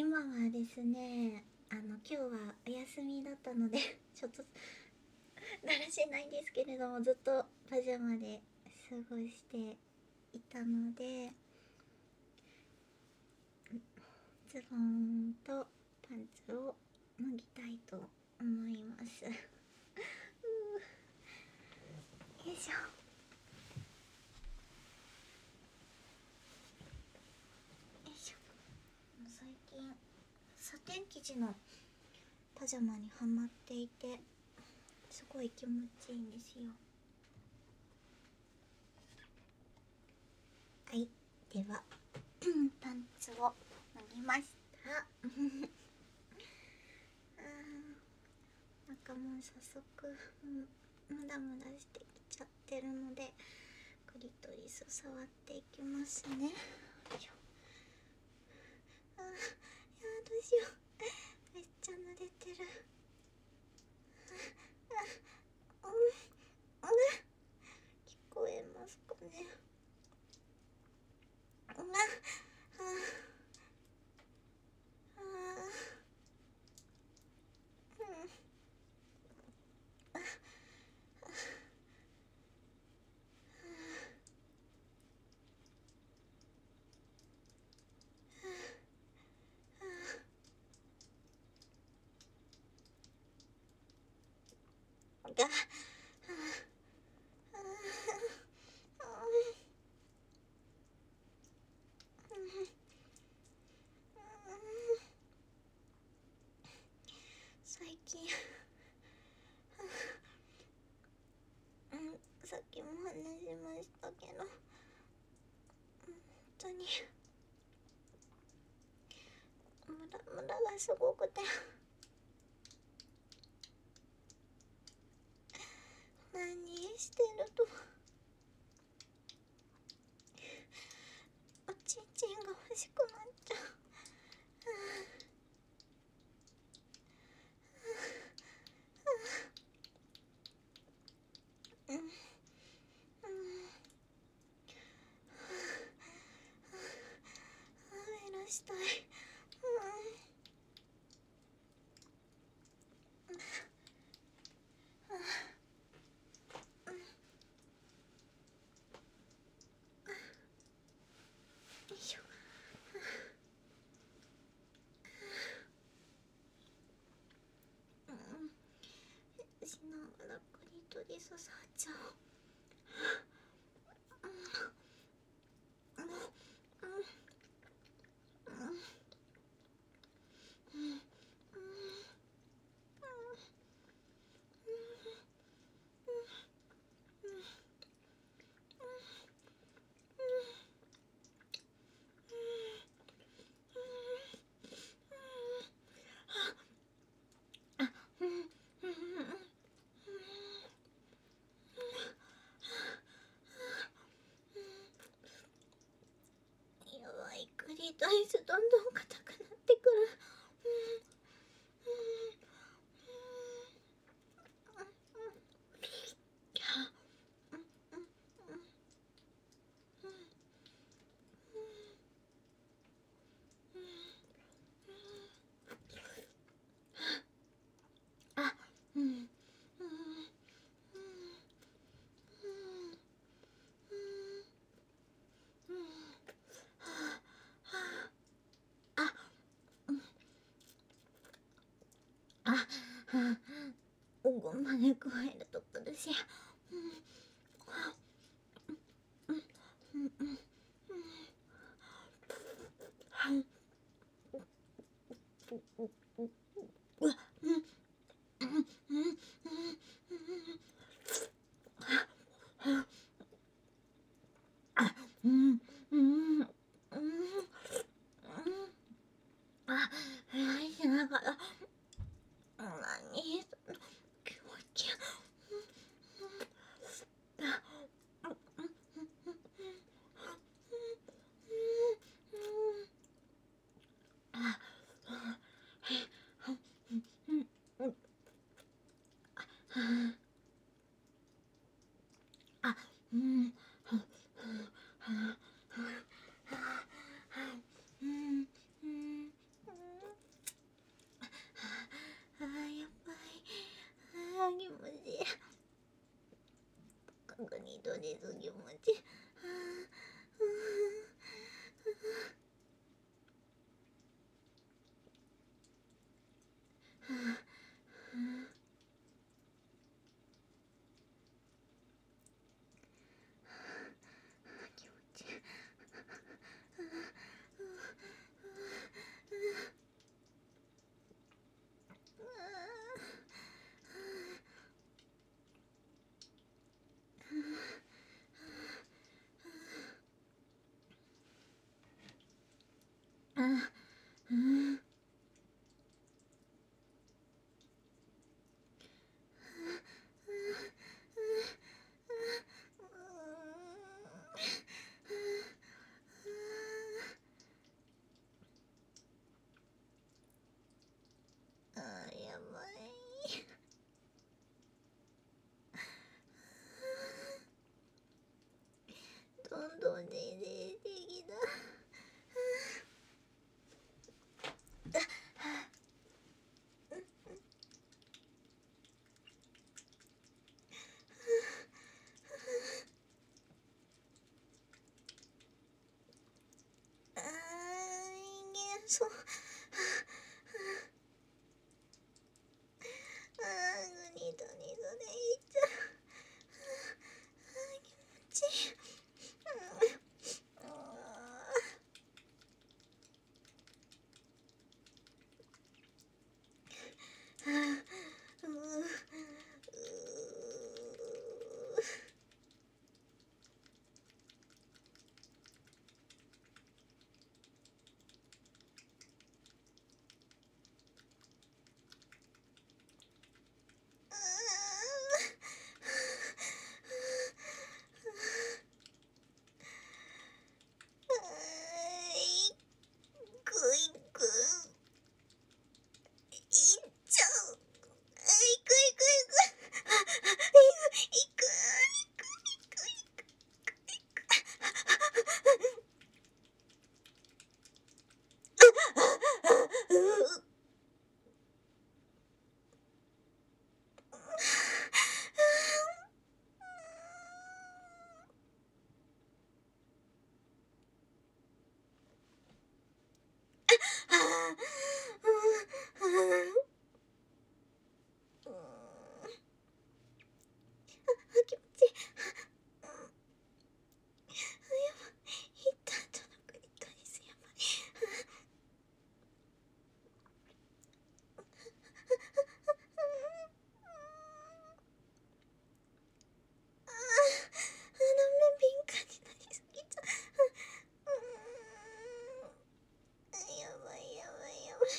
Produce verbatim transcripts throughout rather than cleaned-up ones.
今はですね、あの今日はお休みだったのでちょっとだらしないですけれども、ずっとパジャマで過ごしていたので、ズボンとパンツを脱ぎたいと思いますよいしょ。よいしょ。最近サテン生地のパジャマにはまっていて、すごい気持ちいいんですよ。はい、ではパンツを脱ぎましたなんかもう早速ムダムダしてきちゃってるので、クリトリス触っていきますね。あー、いやーどうしよう、めっちゃ濡れてる。ああ、うん、あれ聞こえますかね。ああ、ああ、うん、が、最近うん、さっきも話しましたけど、本当にムダムダがすごくて、何してるとおちんちんが欲しくなっちゃう。うん、うん、目らしたい。よいしょ。うん、しながらクリトリス触っちゃおう。やばい、クリトリスどんどん硬くなってくる。あ、うん、うん、うん、うん、あ、あ、ごまで加えると苦しい。うん、うん、うん、うん、うん、うわ、うん、うん、うん、うん、うん、うん、あ、はいしながら、何その気持ち。 す気持ちいい。気持ちいい。あーやばい。どんどん出てきた。あー人間そう。あーグニドニドでいっちゃう。あー気持ちいい。気持ちいい。ヒッターとのクリトリスやばい。あーダメ、敏感になりすぎちゃう。やばいやばいやばい。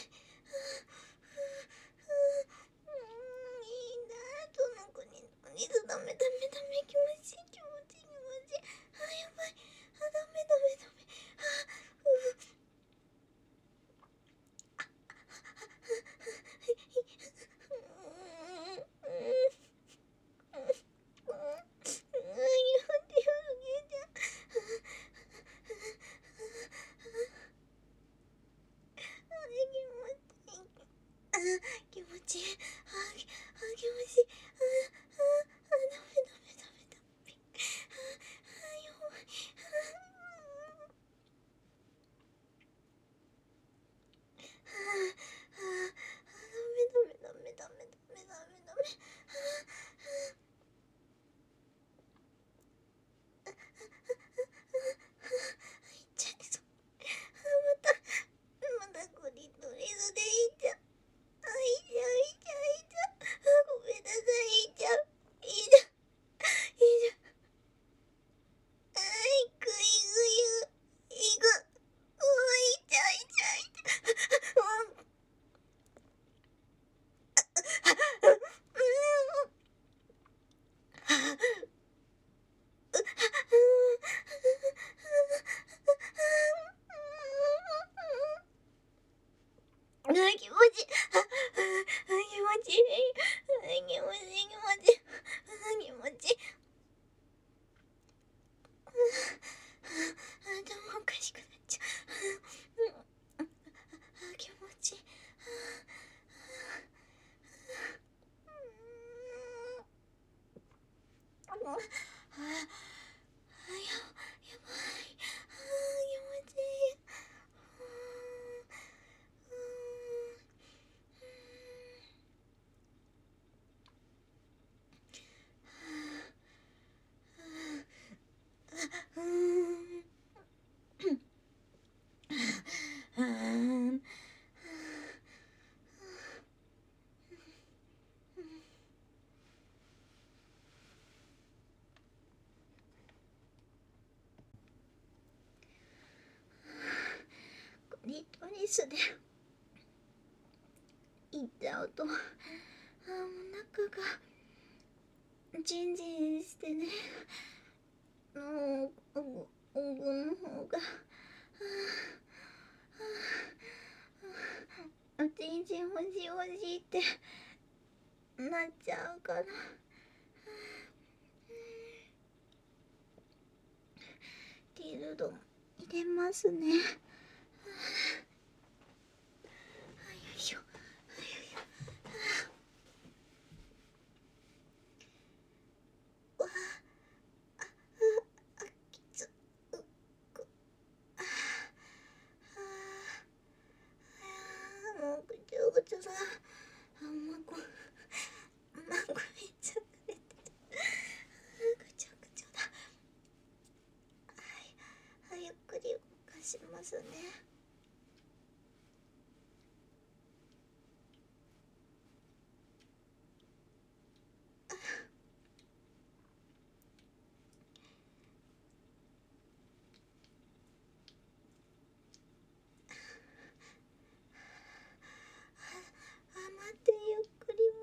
いいな、どの子に水ダメダメダメ、気持ちいい気持ちいい気持ちいい。あ、やばい。あ、ダメダメダメ。あ、うう。気持ちいい。あー、気持ちいい。あー、あー、ダメダメダメダメ。あー、弱い。あー、あー、ダメダメダメダメダメダメダメ。いっちゃいそう。また、またクリトリスでいっちゃう。あ、いっちゃういっちゃういっちゃう。ごめんなさい、いっちゃう。いっちゃう。いっちゃう。あー、いくいくいく。いく。うわ、いっちゃういっちゃういっちゃう。うん。あ、気持ちいい。あ、気持ちいい。あ、気持ちいい気持ちいい。あ、気持ちいい。頭おかしくなっちゃう。あ、気持ちいい。 スで行っちゃうと、あーもう中がジンジンしてね、もうおおおぶの方が、あジンジン欲しい欲しいってなっちゃうから、ティルドン入れますね。よいしょ。わあ、あ、きつ、うっく、ああ、もうぐちゃぐちゃだ。あ、まこ、まこめっちゃくれてる。ぐちゃぐちゃだ。はい、はい、ゆっくり動かしますね。あ、待って、ゆっくり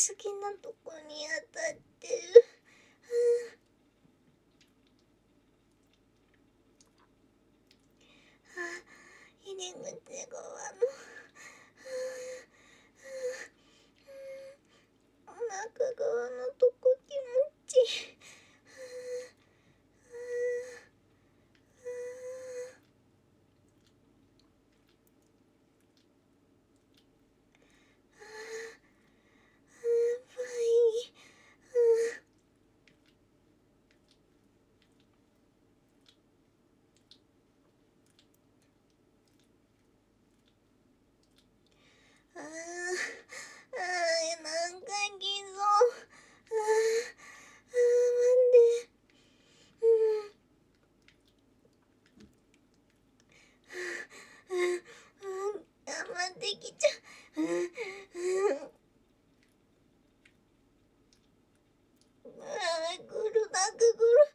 好きなとこに当たってる。あ、入り口側のお腹側のとこ気持ちいい。あーあー、なんかきそう。あーあー、待って。うん。うん。頑張ってきちゃう。うん。うん。ああ、ぐるだくぐる。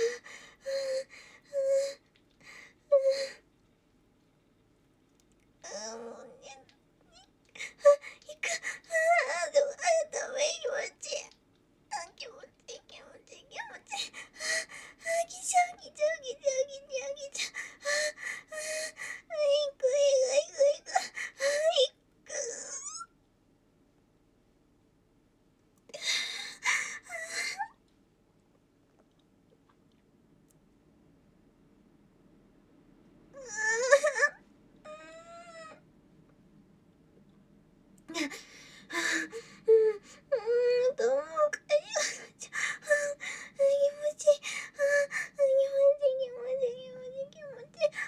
ああ、もうね。いく。ああ、でも、ああ、ダメ、気持ちいい。あ、気持ちいい、気持ちいい、気持ちいい。ああ、来ちゃう、来ちゃう、来ちゃう、来ちゃう、来ちゃう。ああ、ああ、行く、行く、行く、行く。ああ、行く。うん。うん。うん。どうもかゆい。気持ちいい。ああ、気持ちいい、気持ちいい、気持ちいい、気持ちいい。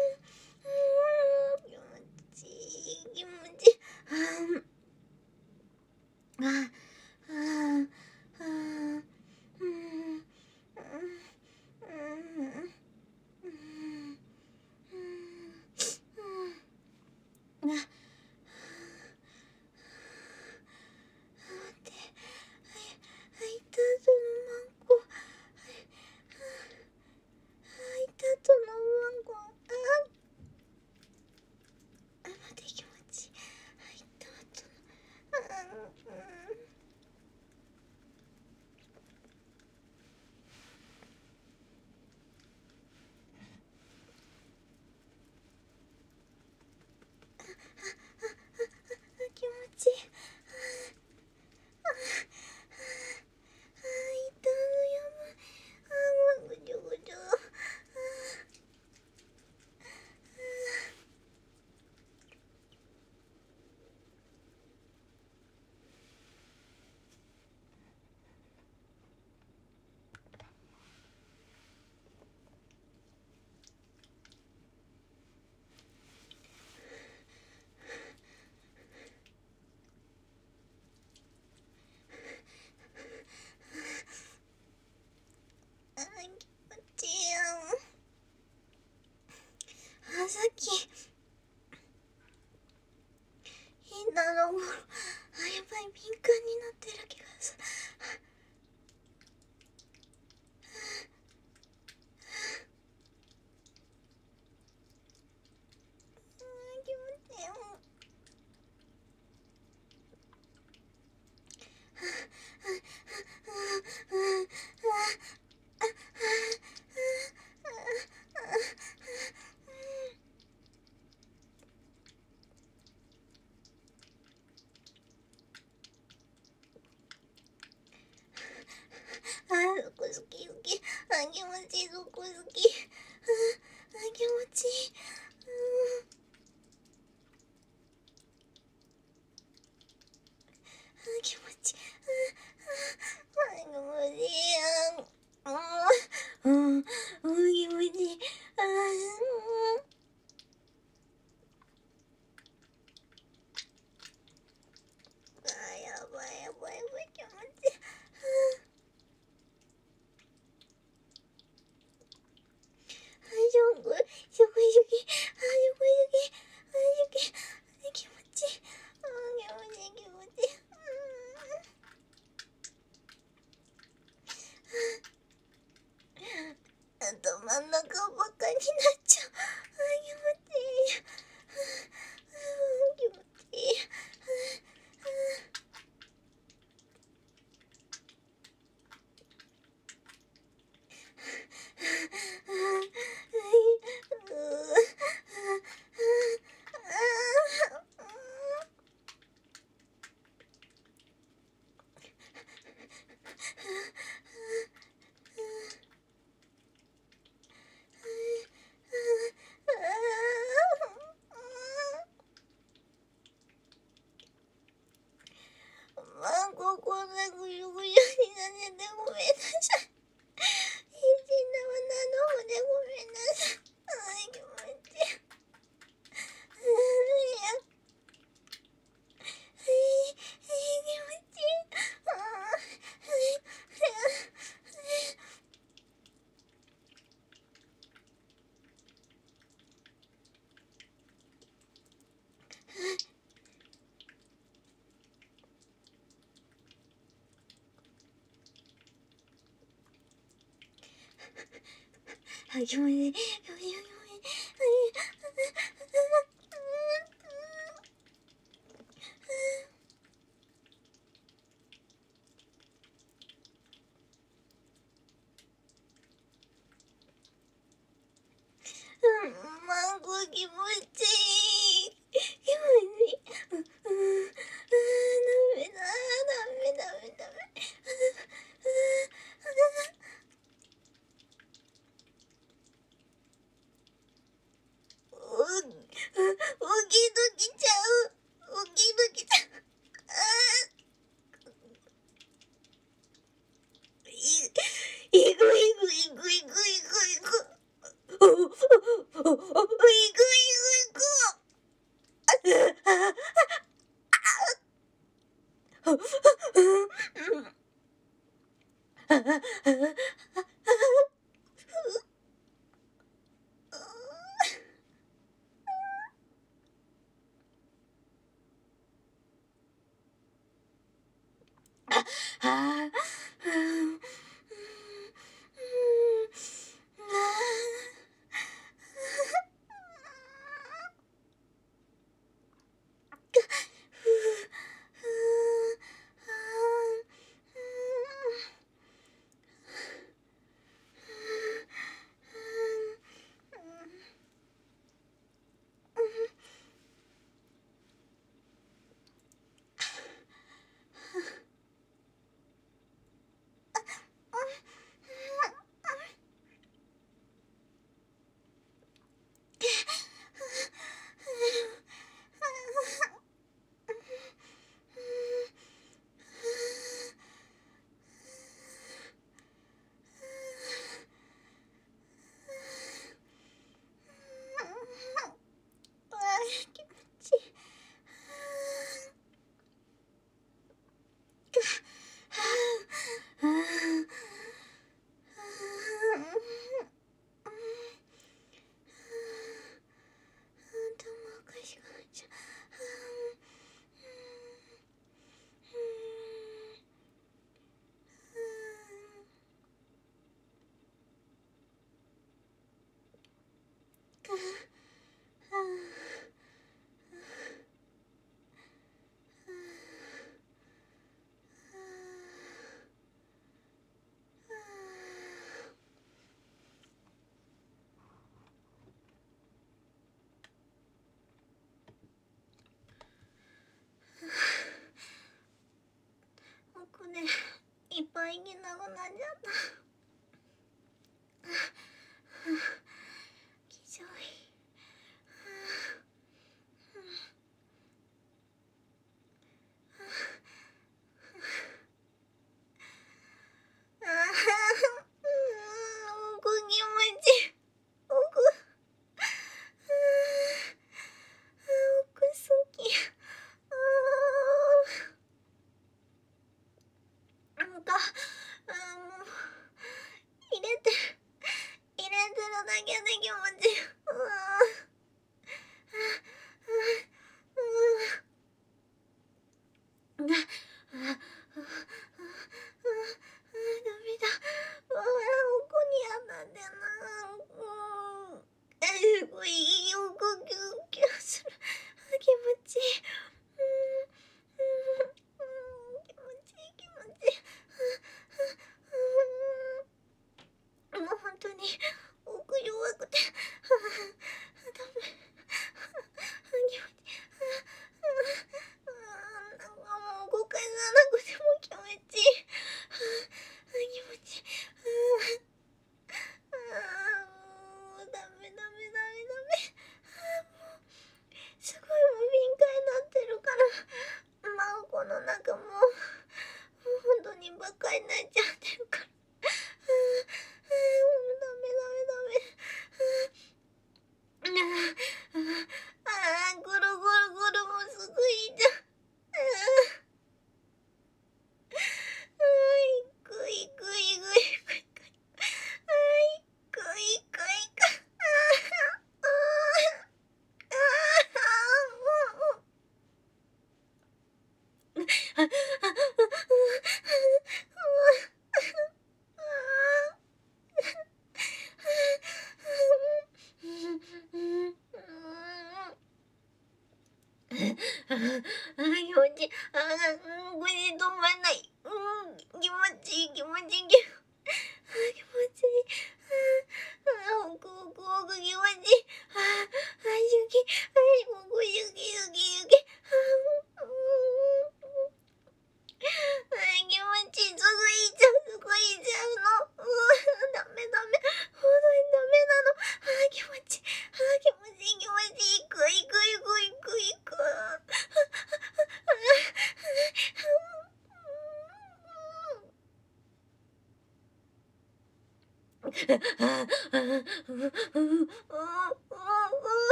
うん。うん。気持ちいい、気持ちいい。ああ、ああ、ああ、うん。うん。うん。うん。うん。あ、待って。はい、はいた後のマンコ。はい、はいた後のマンコ。ああ、待って、気持ちいい。はいた後の。うん。うん。気持ちいい。ああ、ああ、痛い、やばい。ああ、もうぐちょぐちょ。ああ、気持ちいいやん。あ、さっき変なのも、あ、やばい、敏感になってる気がする。あ、気持ちいい。あ、そこ好き好き。あ、気持ちいい、そこ好き。あ、あ、気持ちいい。うん。あ、気持ちいい。あ、あ、気持ちいいやん。うん。うん。うん、気持ちいい。あ、うん。あ、やばい、やばい、やばい、気持ちいい。 あ、気持ちいい。気持ちいい。気持ちいい。うん、マンゴー気持ちいい。気持ちいい。うん、うん、うん、ダメだ、ダメ、ダメ、ダメ。お、起きときちゃう。起きときちゃう。あー、い、いくいくいくいくいくいく。お、お、お、お、いくいくいく。あ気持ちいい。頭おかしくなっちゃう。奥でいっぱい息なくなっちゃった。気丈い。ああ、奥気持ちいい。奥、奥好き。あー、なんか、あー、もう入れて入れてるだけで気持ちいい。うわー、うん、うん、うん、うん、ダメだ。うわー、奥に当たってな。うん、え、すごいいい奥キュンキュンする。気持ちいい。うん、うん、うん、気持ちいい、気持ちいい。うん、もう本当に奥弱く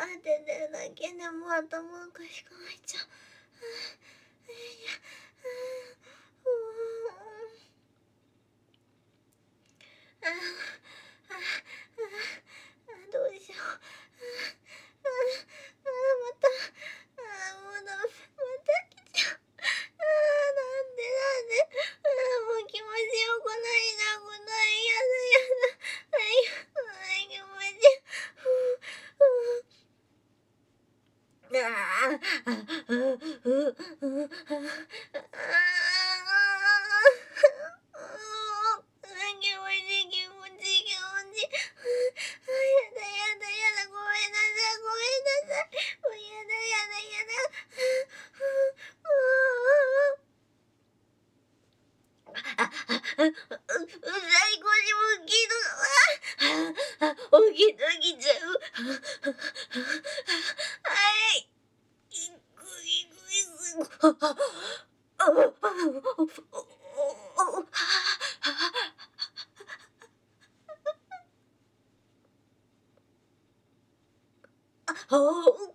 当ててるだけでも頭おかしくなっちゃう。ああああ、どうしよう。ああああ、また、ああ、もうダメ、また来ちゃう。ああ、なんでなんで、ああ、もう気持ちよくないな、こない、やだやだ。はい、はい、気持ち、ふう、ふう。ああ、ああ、う、う、ああ、気持ちいい、気持ちいい、気持ちいい。やだやだやだ、ごめんなさい、ごめんなさい。もうやだやだやだ。あ、あ、う、うざい腰もきど、あ、あ、起きときちゃう。はい。いくいくいく。あ、あ、あ、あ、あ、あ、